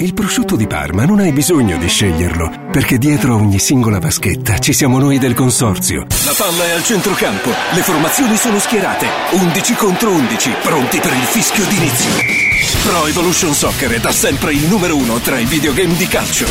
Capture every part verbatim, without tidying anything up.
Il prosciutto di Parma non hai bisogno di sceglierlo, perché dietro ogni singola vaschetta ci siamo noi del consorzio. La palla è al centrocampo, le formazioni sono schierate, undici contro undici, pronti per il fischio d'inizio. Pro Evolution Soccer è da sempre il numero uno tra i videogame di calcio.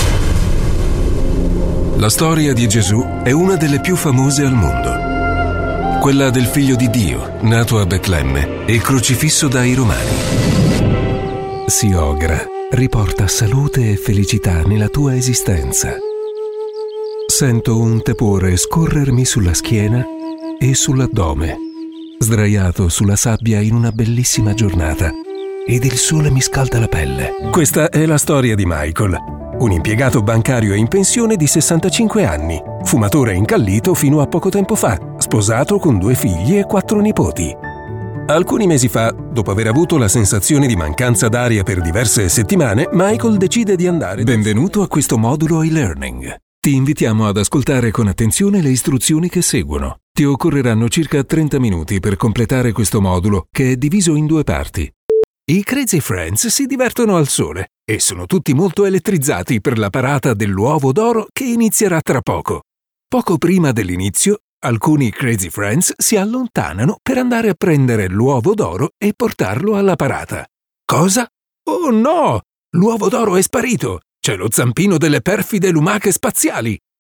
La storia di Gesù è una delle più famose al mondo. Quella del figlio di Dio, nato a Betlemme e crocifisso dai Romani. Siogra riporta salute e felicità nella tua esistenza. Sento un tepore scorrermi sulla schiena e sull'addome, sdraiato sulla sabbia in una bellissima giornata, ed il sole mi scalda la pelle. Questa è la storia di Michael, un impiegato bancario in pensione di sessantacinque anni, fumatore incallito fino a poco tempo fa, sposato con due figli e quattro nipoti. Alcuni mesi fa, dopo aver avuto la sensazione di mancanza d'aria per diverse settimane, Michael decide di andare. Benvenuto a questo modulo e-learning. Ti invitiamo ad ascoltare con attenzione le istruzioni che seguono. Ti occorreranno circa trenta minuti per completare questo modulo, che è diviso in due parti. I Crazy Friends si divertono al sole e sono tutti molto elettrizzati per la parata dell'uovo d'oro che inizierà tra poco. Poco prima dell'inizio, alcuni Crazy Friends si allontanano per andare a prendere l'uovo d'oro e portarlo alla parata. Cosa? Oh no! L'uovo d'oro è sparito! C'è lo zampino delle perfide lumache spaziali!